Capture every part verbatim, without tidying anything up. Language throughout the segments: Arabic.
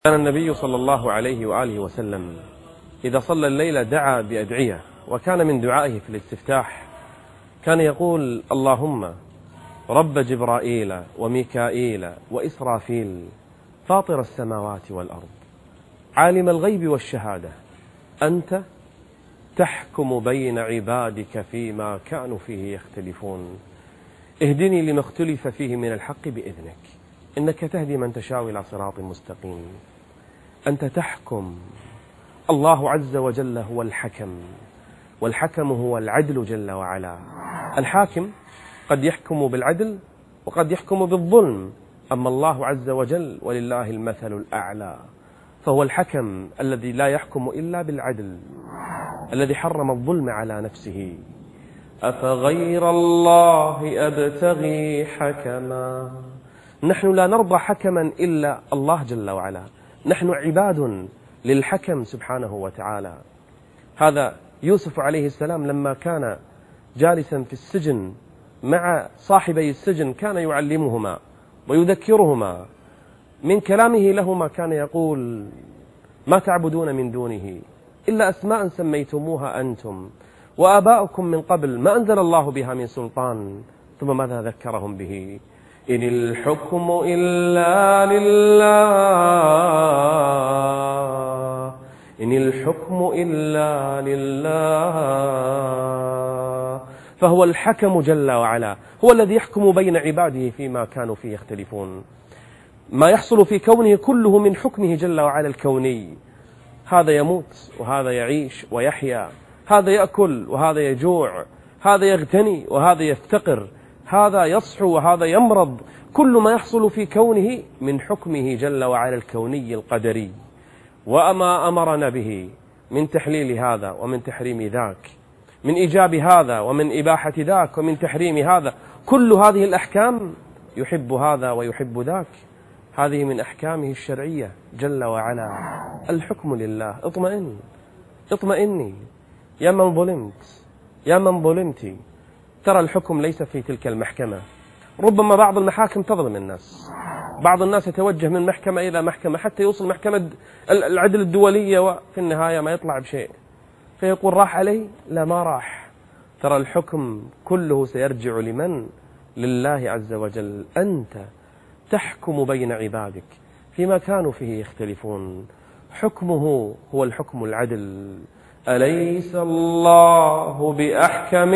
كان النبي صلى الله عليه وآله وسلم إذا صلى الليل دعا بأدعية، وكان من دعائه في الاستفتاح كان يقول: اللهم رب جبرائيل وميكائيل وإسرافيل فاطر السماوات والأرض عالم الغيب والشهادة أنت تحكم بين عبادك فيما كانوا فيه يختلفون اهدني لما اختلف فيه من الحق بإذنك إنك تهدي من تشاء إلى صراط مستقيم. أنت تحكم. الله عز وجل هو الحكم، والحكم هو العدل جل وعلا. الحاكم قد يحكم بالعدل وقد يحكم بالظلم، أما الله عز وجل ولله المثل الأعلى، فهو الحكم الذي لا يحكم إلا بالعدل، الذي حرم الظلم على نفسه. أفغير الله أبتغي حكما. نحن لا نرضى حكما إلا الله جل وعلا، نحن عباد للحكم سبحانه وتعالى. هذا يوسف عليه السلام لما كان جالسا في السجن مع صاحبي السجن كان يعلمهما ويذكرهما. من كلامه لهما كان يقول: ما تعبدون من دونه إلا أسماء سميتموها أنتم وآباؤكم من قبل ما أنزل الله بها من سلطان. ثم ماذا ذكرهم به؟ إن الحكم إلا لله، إن الحكم إلا لله. فهو الحكم جل وعلا، هو الذي يحكم بين عباده فيما كانوا فيه يختلفون. ما يحصل في كونه كله من حكمه جل وعلا الكوني. هذا يموت وهذا يعيش ويحيا، هذا يأكل وهذا يجوع، هذا يغتني وهذا يفتقر، هذا يصحو وهذا يمرض. كل ما يحصل في كونه من حكمه جل وعلا الكوني القدري. وأما أمرنا به من تحليل هذا ومن تحريم ذاك، من إيجاب هذا ومن إباحة ذاك ومن تحريم هذا، كل هذه الأحكام يحب هذا ويحب ذاك. هذه من أحكامه الشرعية جل وعلا. الحكم لله. اطمئن، اطمئني يا من ظلمت، يا من ظلمتي. ترى الحكم ليس في تلك المحكمة. ربما بعض المحاكم تظلم الناس، بعض الناس يتوجه من محكمة إلى محكمة حتى يوصل محكمة العدل الدولية، وفي النهاية ما يطلع بشيء، فيقول راح علي. لا، ما راح. ترى الحكم كله سيرجع لمن؟ لله عز وجل. أنت تحكم بين عبادك فيما كانوا فيه يختلفون. حكمه هو الحكم العدل. أليس الله بأحكم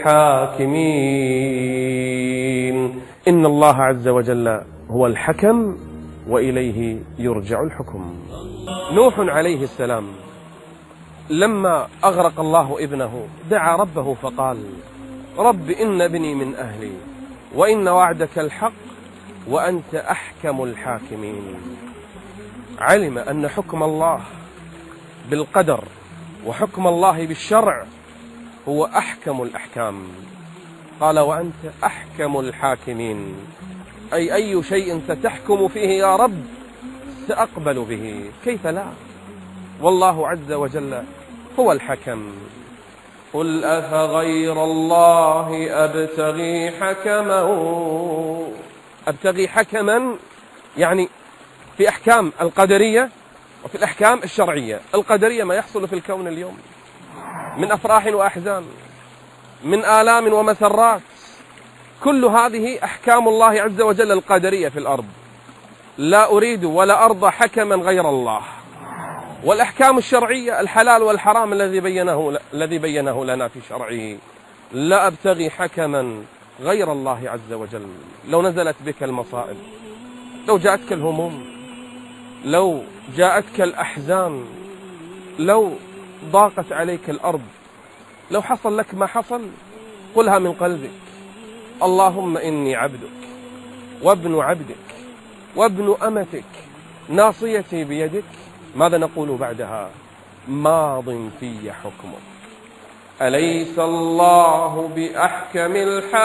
الحاكمين. إن الله عز وجل هو الحكم وإليه يرجع الحكم. نوح عليه السلام لما أغرق الله ابنه دعا ربه فقال: رب إن ابني من أهلي وإن وعدك الحق وأنت أحكم الحاكمين. علم أن حكم الله بالقدر وحكم الله بالشرع هو أحكم الأحكام. قال: وأنت أحكم الحاكمين، أي أي شيء ستحكم فيه يا رب سأقبل به، كيف لا؟ والله عز وجل هو الحكم. قل أفغير الله أبتغي حكما. أبتغي حكما يعني في أحكام القدرية وفي الأحكام الشرعية. القدرية ما يحصل في الكون اليوم من أفراح وأحزان، من آلام ومسرات، كل هذه أحكام الله عز وجل القدرية في الأرض. لا أريد ولا أرضى حكما غير الله. والأحكام الشرعية الحلال والحرام الذي بينه الذي بينه لنا في شرعه. لا أبتغي حكما غير الله عز وجل. لو نزلت بك المصائب، لو جاءتك الهموم، لو جاءتك الأحزان، لو ضاقت عليك الأرض، لو حصل لك ما حصل، قلها من قلبك: اللهم إني عبدك وابن عبدك وابن أمتك ناصيتي بيدك. ماذا نقول بعدها؟ ماض في حكمك. أليس الله بأحكم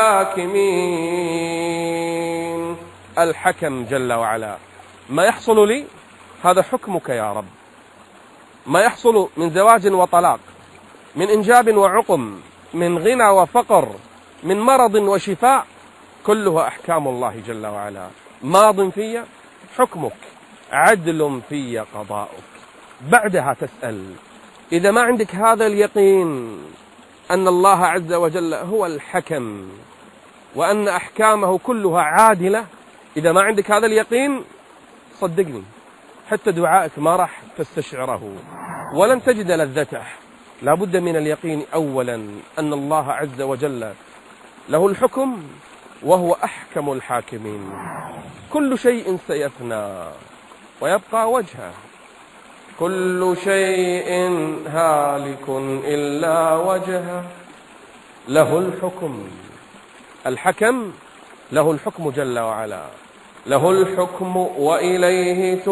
الحاكمين. الحكم جل وعلا. ما يحصل لي هذا حكمك يا رب. ما يحصل من زواج وطلاق، من إنجاب وعقم، من غنى وفقر، من مرض وشفاء، كلها أحكام الله جل وعلا. ماض في حكمك. عدل في قضاؤك. بعدها تسأل. إذا ما عندك هذا اليقين أن الله عز وجل هو الحكم وأن أحكامه كلها عادلة، إذا ما عندك هذا اليقين صدقني حتى دعائك ما راح تستشعره ولن تجد لذته. لا بد من اليقين أولا أن الله عز وجل له الحكم وهو أحكم الحاكمين. كل شيء سيفنى ويبقى وجهه، كل شيء هالك إلا وجهه له الحكم. الحكم له الحكم جل وعلا، له الحكم وإليه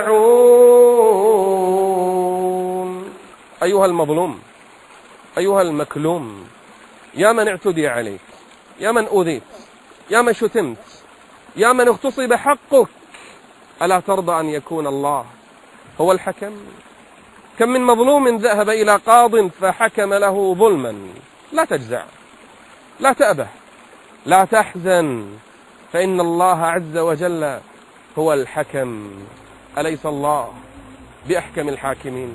ترجعون. أيها المظلوم، أيها المكلوم، يا من اعتدي عليك، يا من أذيت، يا من شتمت، يا من اغتصب حقك، ألا ترضى أن يكون الله هو الحكم؟ كم من مظلوم ذهب إلى قاض فحكم له ظلما. لا تجزع، لا تأبه، لا تحزن، فإن الله عز وجل هو الحكم. أليس الله بأحكم الحاكمين؟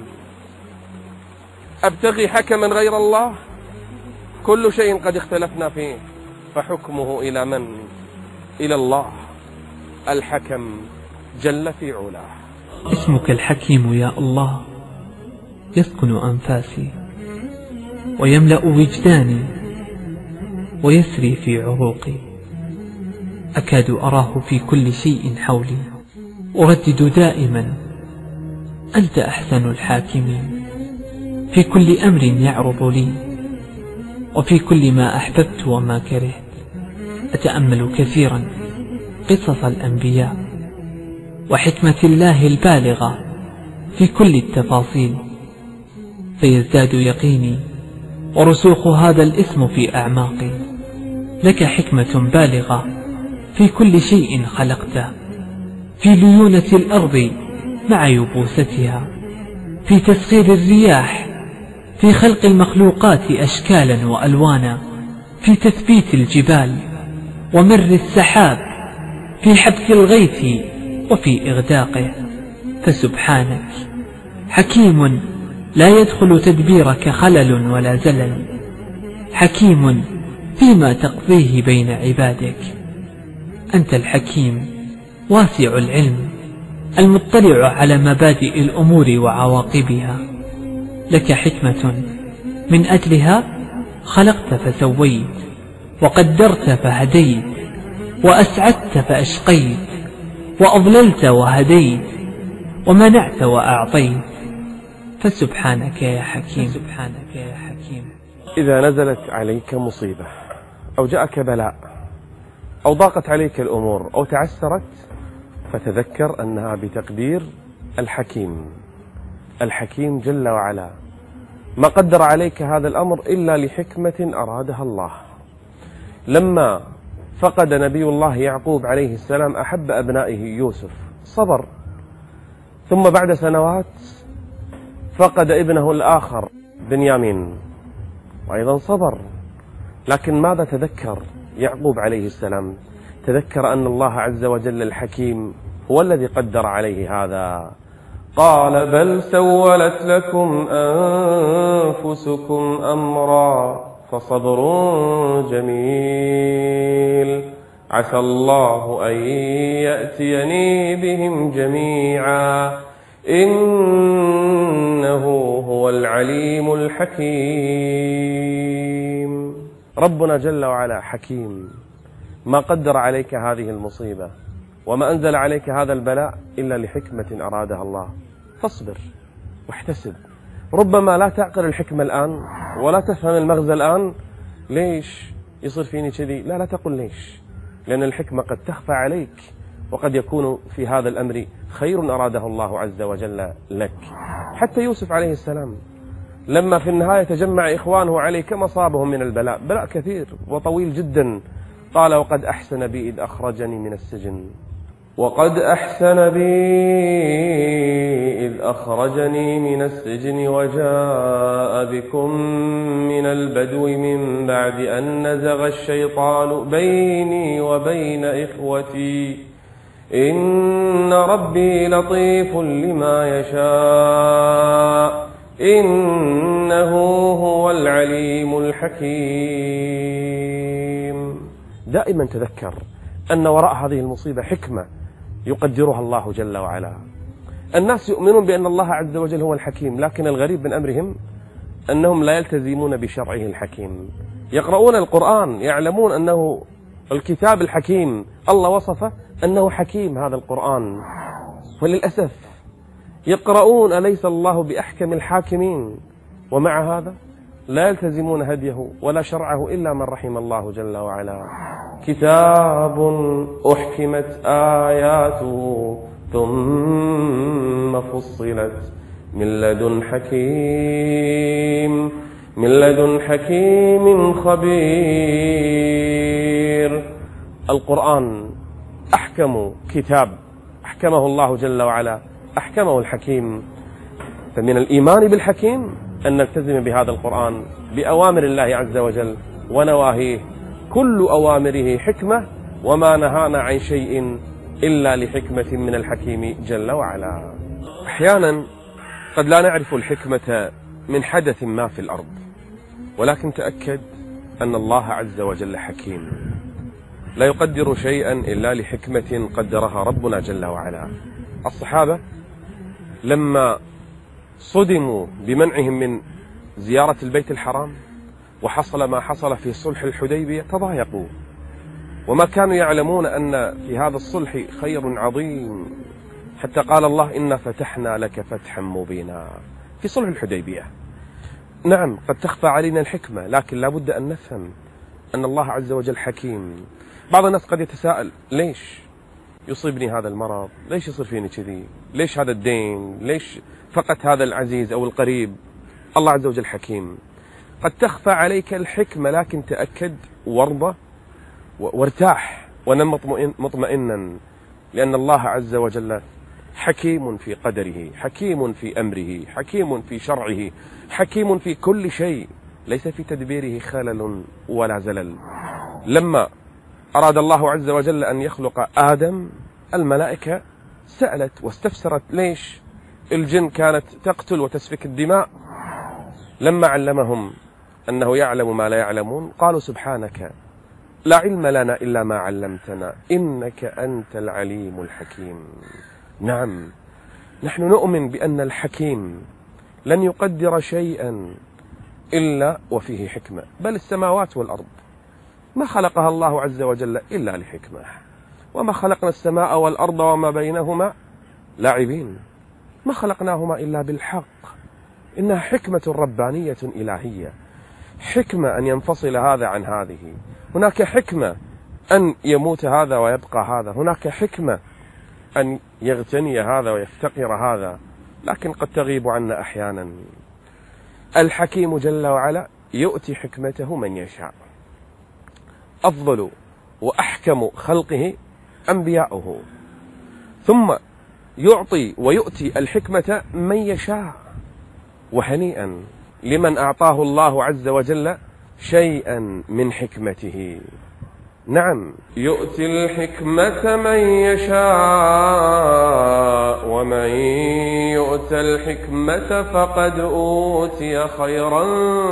أبتغي حكما غير الله؟ كل شيء قد اختلفنا فيه فحكمه إلى من؟ إلى الله الحكم جل في علاه. اسمك الحكيم يا الله يسكن أنفاسي ويملأ وجداني ويسري في عروقي. أكاد أراه في كل شيء حولي، أردد دائما أنت أحسن الحاكمين في كل أمر يعرض لي وفي كل ما أحببت وما كرهت. أتأمل كثيرا قصص الأنبياء وحكمة الله البالغة في كل التفاصيل، فيزداد يقيني ورسوخ هذا الاسم في أعماقي. لك حكمة بالغة في كل شيء خلقته، في ليونة الأرض مع يبوستها، في تسخير الرياح، في خلق المخلوقات أشكالا وألوانا، في تثبيت الجبال ومر السحاب، في حبس الغيث وفي إغداقه. فسبحانك حكيم لا يدخل تدبيرك خلل ولا زلل، حكيم فيما تقضيه بين عبادك. أنت الحكيم واسع العلم المطلع على مبادئ الأمور وعواقبها. لك حكمة من أجلها خلقت فسويت، وقدرت فهديت، وأسعدت فأشقيت، وأضللت وهديت، ومنعت وأعطيت. فسبحانك يا حكيم. سبحانك يا حكيم. إذا نزلت عليك مصيبة أو جاءك بلاء أو ضاقت عليك الأمور أو تعسرت، فتذكر أنها بتقدير الحكيم. الحكيم جل وعلا ما قدر عليك هذا الأمر إلا لحكمة أرادها الله. لما فقد نبي الله يعقوب عليه السلام أحب أبنائه يوسف صبر، ثم بعد سنوات فقد ابنه الآخر بنيامين وأيضا صبر. لكن ماذا تذكر يعقوب عليه السلام؟ تذكر أن الله عز وجل الحكيم هو الذي قدر عليه هذا. قال بل سولت لكم أنفسكم أمرا فصبر جميل عسى الله أن يأتيني بهم جميعا إنه هو العليم الحكيم. ربنا جل وعلا حكيم، ما قدر عليك هذه المصيبة وما أنزل عليك هذا البلاء إلا لحكمة أرادها الله. فاصبر واحتسب. ربما لا تعقل الحكمة الآن ولا تفهم المغزى الآن. ليش يصير فيني كذي؟ لا لا تقل ليش، لأن الحكمة قد تخفى عليك، وقد يكون في هذا الأمر خير أراده الله عز وجل لك. حتى يوسف عليه السلام لما في النهاية تجمع إخوانه عليه كم أصابهم من البلاء، بلاء كثير وطويل جدا. قال وقد أحسن بي إذ أخرجني من السجن وقد أحسن بي إذ أخرجني من السجن وجاء بكم من البدو من بعد أن نزغ الشيطان بيني وبين إخوتي إن ربي لطيف لما يشاء إنه هو العليم الحكيم. دائما تذكر أن وراء هذه المصيبة حكمة يقدرها الله جل وعلا. الناس يؤمنون بأن الله عز وجل هو الحكيم، لكن الغريب من أمرهم أنهم لا يلتزمون بشرعه الحكيم. يقرؤون القرآن يعلمون أنه الكتاب الحكيم، الله وصفه أنه حكيم هذا القرآن، وللأسف يقرؤون أليس الله بأحكم الحاكمين، ومع هذا لا يلتزمون هديه ولا شرعه إلا من رحم الله جل وعلا. كتاب أحكمت آياته ثم فصلت من لدن حكيم من لدن حكيم خبير. القرآن أحكم كتاب أحكمه الله جل وعلا، أحكمه الحكيم. فمن الإيمان بالحكيم أن نلتزم بهذا القرآن بأوامر الله عز وجل ونواهيه، كل أوامره حكمة، وما نهانا عن شيء إلا لحكمة من الحكيم جل وعلا. أحيانا قد لا نعرف الحكمة من حدث ما في الأرض، ولكن تأكد أن الله عز وجل حكيم، لا يقدر شيئا إلا لحكمة قدرها ربنا جل وعلا. الصحابة لما صدموا بمنعهم من زيارة البيت الحرام وحصل ما حصل في صلح الحديبية تضايقوا، وما كانوا يعلمون أن في هذا الصلح خير عظيم، حتى قال الله إنا فتحنا لك فتحا مبينا في صلح الحديبية. نعم قد تخفى علينا الحكمة، لكن لا بد أن نفهم أن الله عز وجل حكيم. بعض الناس قد يتساءل ليش يصيبني هذا المرض، ليش يصير فيني كذي، ليش هذا الدين، ليش فقط هذا العزيز أو القريب. الله عز وجل حكيم. قد تخفى عليك الحكمة، لكن تأكد وارضى وارتاح ونم مطمئنا، لأن الله عز وجل حكيم في قدره، حكيم في أمره، حكيم في شرعه، حكيم في كل شيء، ليس في تدبيره خلل ولا زلل. لما أراد الله عز وجل أن يخلق آدم، الملائكة سألت واستفسرت ليش الجن كانت تقتل وتسفك الدماء. لما علمهم أنه يعلم ما لا يعلمون قالوا سبحانك لا علم لنا إلا ما علمتنا إنك أنت العليم الحكيم. نعم نحن نؤمن بأن الحكيم لن يقدر شيئا إلا وفيه حكمة، بل السماوات والأرض ما خلقها الله عز وجل إلا لحكمة، وما خلقنا السماء والأرض وما بينهما لاعبين، ما خلقناهما إلا بالحق. إنها حكمة ربانية إلهية، حكمة أن ينفصل هذا عن هذه، هناك حكمة أن يموت هذا ويبقى هذا، هناك حكمة أن يغتني هذا ويفتقر هذا، لكن قد تغيب عنا أحيانا. الحكيم جل وعلا يؤتي حكمته من يشاء. أفضل وأحكم خلقه أنبياؤه، ثم يعطي ويؤتي الحكمة من يشاء. وهنيئا لمن أعطاه الله عز وجل شيئا من حكمته. نعم يؤتي الحكمة من يشاء، ومن يؤت الحكمة فقد أوتي خيرا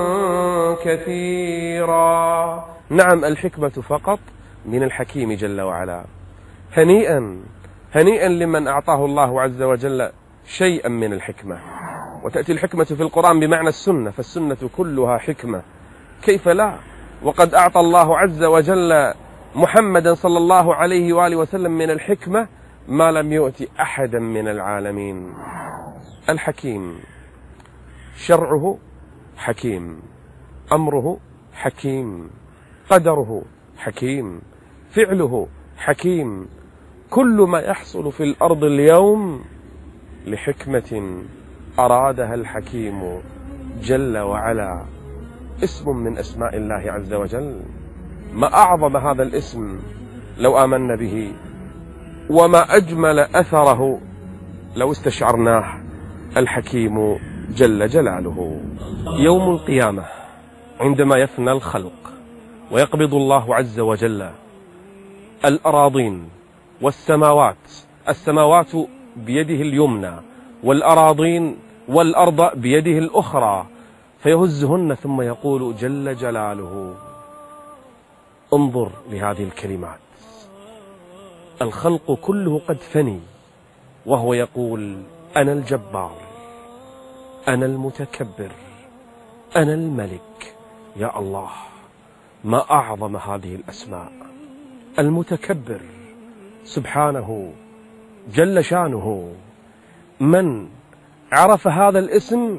كثيرا. نعم الحكمة فقط من الحكيم جل وعلا. هنيئا هنيئا لمن أعطاه الله عز وجل شيئا من الحكمة. وتأتي الحكمة في القرآن بمعنى السنة، فالسنة كلها حكمة، كيف لا؟ وقد أعطى الله عز وجل محمدا صلى الله عليه وآله وسلم من الحكمة ما لم يؤتي أحدا من العالمين. الحكيم شرعه حكيم، أمره حكيم، قدره حكيم، فعله حكيم. كل ما يحصل في الأرض اليوم لحكمة أرادها الحكيم جل وعلا. اسم من أسماء الله عز وجل، ما أعظم هذا الاسم لو آمنا به، وما أجمل أثره لو استشعرناه. الحكيم جل جلاله. يوم القيامة عندما يفنى الخلق ويقبض الله عز وجل الأراضين والسماوات، السماوات بيده اليمنى والأراضين والأرض بيده الأخرى، فيهزهن ثم يقول جل جلاله. انظر لهذه الكلمات، الخلق كله قد فني وهو يقول أنا الجبار، أنا المتكبر، أنا الملك. يا الله، ما أعظم هذه الأسماء. المتكبر سبحانه جل شانه، من عرف هذا الاسم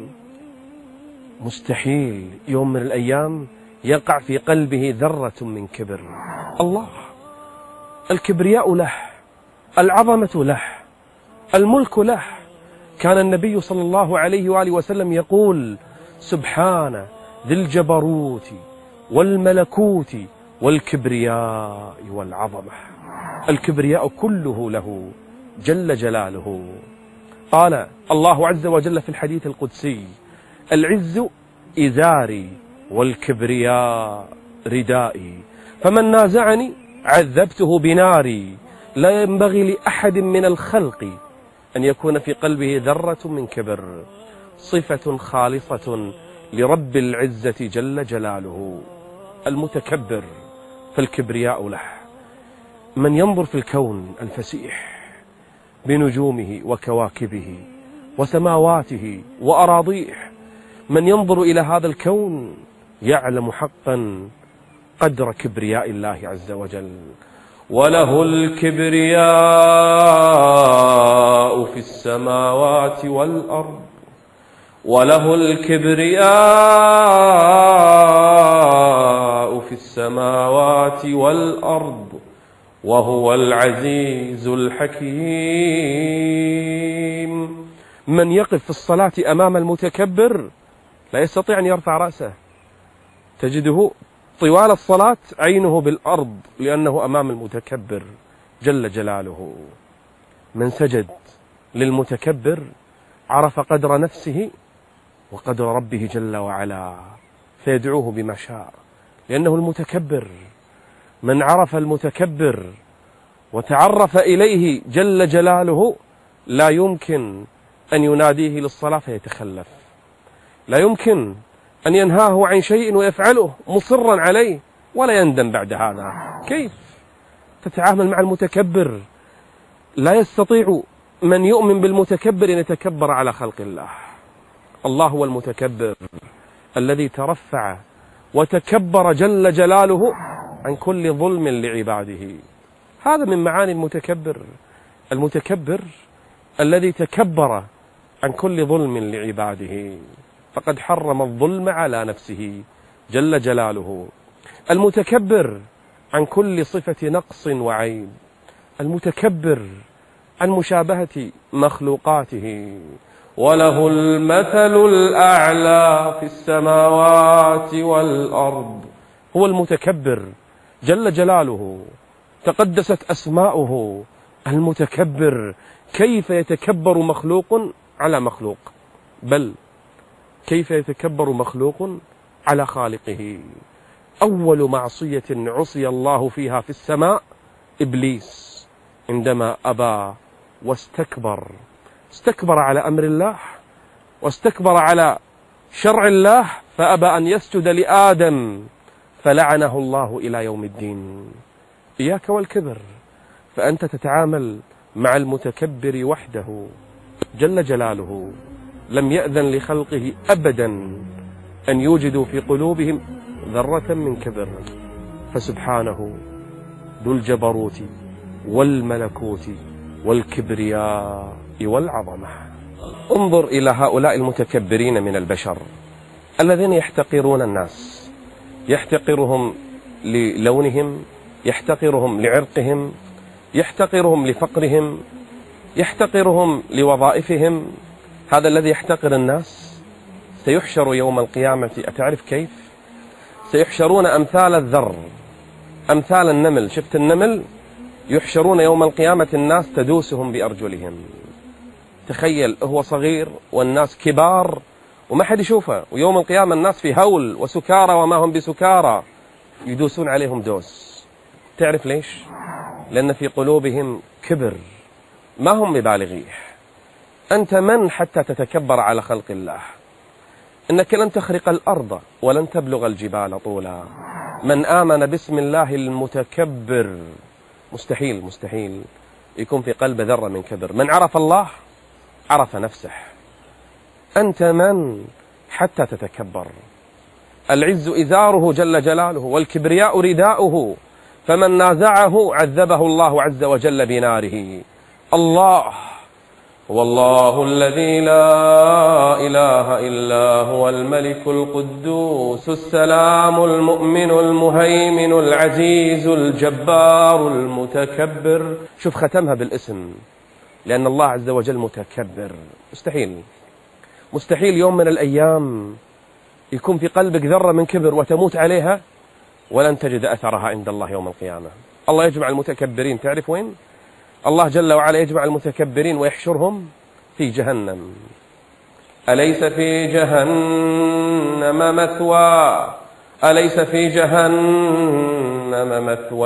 مستحيل يوم من الأيام يقع في قلبه ذرة من كبر. الله الكبرياء له، العظمة له، الملك له. كان النبي صلى الله عليه وآله وسلم يقول سبحان ذي الجبروت والملكوت والكبرياء والعظمة. الكبرياء كله له جل جلاله. قال الله عز وجل في الحديث القدسي العز إزاري والكبرياء ردائي، فمن نازعني عذبته بناري. لا ينبغي لأحد من الخلق أن يكون في قلبه ذرة من كبر، صفة خالصة لرب العزة جل جلاله. المتكبر فالكبرياء له. من ينظر في الكون الفسيح بنجومه وكواكبه وسماواته وأراضيه، من ينظر إلى هذا الكون يعلم حقا قدر كبرياء الله عز وجل. وله الكبرياء في السماوات والأرض، وله الكبرياء في السماوات والأرض وهو العزيز الحكيم. من يقف في الصلاة أمام المتكبر لا يستطيع أن يرفع رأسه، تجده طوال الصلاة عينه بالأرض لأنه أمام المتكبر جل جلاله. من سجد للمتكبر عرف قدر نفسه وقدر ربه جل وعلا، فيدعوه بما شاء لأنه المتكبر. من عرف المتكبر وتعرف إليه جل جلاله لا يمكن أن يناديه للصلاة فيتخلف، لا يمكن أن ينهاه عن شيء ويفعله مصرا عليه ولا يندم بعد هذا. كيف تتعامل مع المتكبر؟ لا يستطيع من يؤمن بالمتكبر أن يتكبر على خلق الله. الله هو المتكبر الذي ترفع وتكبر جل جلاله عن كل ظلم لعباده. هذا من معاني المتكبر. المتكبر الذي تكبر عن كل ظلم لعباده، فقد حرم الظلم على نفسه جل جلاله. المتكبر عن كل صفة نقص وعيب، المتكبر عن مشابهة مخلوقاته. وله المثل الأعلى في السماوات والأرض. هو المتكبر جل جلاله، تقدست أسماؤه. المتكبر كيف يتكبر مخلوق على مخلوق، بل كيف يتكبر مخلوق على خالقه. أول معصية عصي الله فيها في السماء إبليس عندما أبى واستكبر، استكبر على أمر الله واستكبر على شرع الله، فأبى أن يسجد لآدم فلعنه الله إلى يوم الدين. إياك والكبر، فأنت تتعامل مع المتكبر وحده جل جلاله. لم يأذن لخلقه أبدا أن يوجدوا في قلوبهم ذرة من كبر، فسبحانه ذو الجبروت والملكوت والكبرياء والعظمة. انظر إلى هؤلاء المتكبرين من البشر الذين يحتقرون الناس، يحتقرهم للونهم، يحتقرهم لعرقهم، يحتقرهم لفقرهم، يحتقرهم لوظائفهم. هذا الذي يحتقر الناس سيحشر يوم القيامة. أتعرف كيف؟ سيحشرون أمثال الذر، أمثال النمل. شفت النمل؟ يحشرون يوم القيامة الناس تدوسهم بأرجلهم. تخيل، هو صغير والناس كبار وما حد يشوفه، ويوم القيامة الناس في هول وسكارى وما هم بسكارى يدوسون عليهم دوس. تعرف ليش؟ لأن في قلوبهم كبر ما هم ببالغيه. أنت من حتى تتكبر على خلق الله؟ إنك لن تخرق الأرض ولن تبلغ الجبال طولا. من آمن باسم الله المتكبر مستحيل مستحيل يكون في قلب ذرة من كبر. من عرف الله عرف نفسه. أنت من حتى تتكبر؟ العز إزاره جل جلاله والكبرياء رداؤه، فمن نازعه عذبه الله عز وجل بناره. الله هو الله الذي لا إله إلا هو الملك القدوس السلام المؤمن المهيمن العزيز الجبار المتكبر. شوف ختمها بالاسم، لأن الله عز وجل متكبر. مستحيل مستحيل يوم من الأيام يكون في قلبك ذرة من كبر وتموت عليها ولن تجد أثرها عند الله يوم القيامة. الله يجمع المتكبرين، تعرف وين؟ الله جل وعلا يجمع المتكبرين ويحشرهم في جهنم. أليس في جهنم مثوى أليس في جهنم مثوى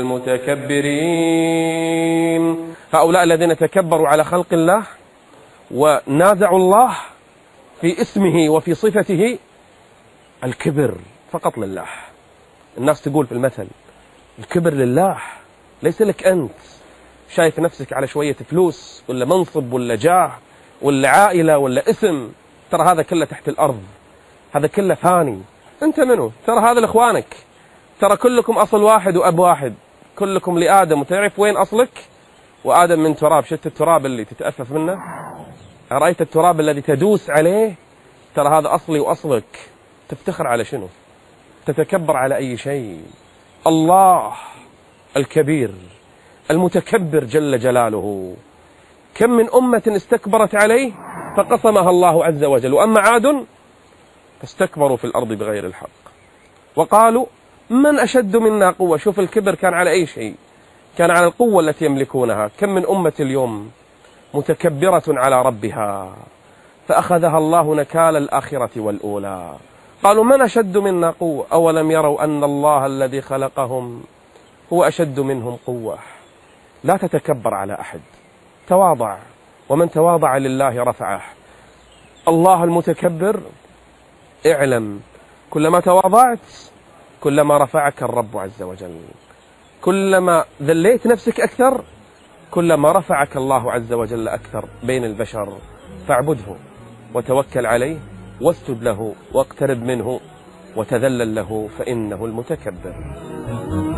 للمتكبرين. هؤلاء الذين تكبروا على خلق الله ونازعوا الله في اسمه وفي صفته، الكبر فقط لله. الناس تقول في المثل الكبر لله، ليس لك أنت. شايف نفسك على شوية فلوس ولا منصب ولا جاه ولا عائلة ولا اسم، ترى هذا كله تحت الأرض، هذا كله فاني. أنت منه؟ ترى هذا لإخوانك، ترى كلكم أصل واحد وأب واحد، كلكم لآدم. وتعرف وين أصلك؟ وآدم من تراب. شفت التراب اللي تتأفف منه؟ رأيت التراب الذي تدوس عليه؟ ترى هذا أصلي وأصلك. تفتخر على شنو؟ تتكبر على أي شيء؟ الله الكبير المتكبر جل جلاله. كم من أمة استكبرت عليه فقصمها الله عز وجل. وأما عاد فاستكبروا في الأرض بغير الحق وقالوا من أشد منا قوة. شوف الكبر كان على أي شيء؟ كان على القوة التي يملكونها. كم من أمة اليوم متكبرة على ربها فأخذها الله نكال الآخرة والأولى. قالوا من أشد منا قوة أولم يروا أن الله الذي خلقهم هو أشد منهم قوة. لا تتكبر على أحد، تواضع، ومن تواضع لله رفعه. الله المتكبر اعلم كلما تواضعت كلما رفعك الرب عز وجل. كلما ذليت نفسك أكثر كلما رفعك الله عز وجل أكثر بين البشر. فاعبده وتوكل عليه واسجد له واقترب منه وتذلل له، فإنه المتكبر.